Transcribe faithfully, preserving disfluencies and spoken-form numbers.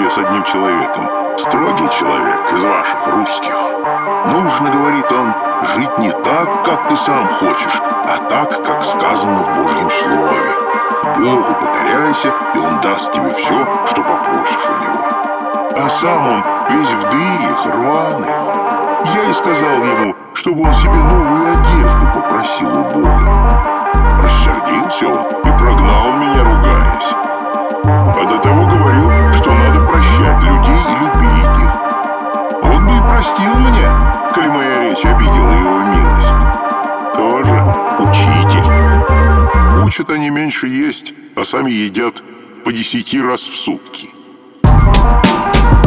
я с одним человеком. Строгий человек из ваших, русских. Нужно, говорит он, жить не так, как ты сам хочешь, а так, как сказано в Божьем Слове. Богу покоряйся, и Он даст тебе все, что попросишь у Него. А сам он весь в дырях, рваный. Я и сказал ему, чтобы он себе новую одежду попросил у Бога. Рассердился он и прогнал меня, ругаясь. А до того говорил, что надо прощать людей и любить их. Вот бы и простил мне, коли моя речь обидела его милость. Тоже учитель. Учат они меньше есть, а сами едят по десяти раз в сутки.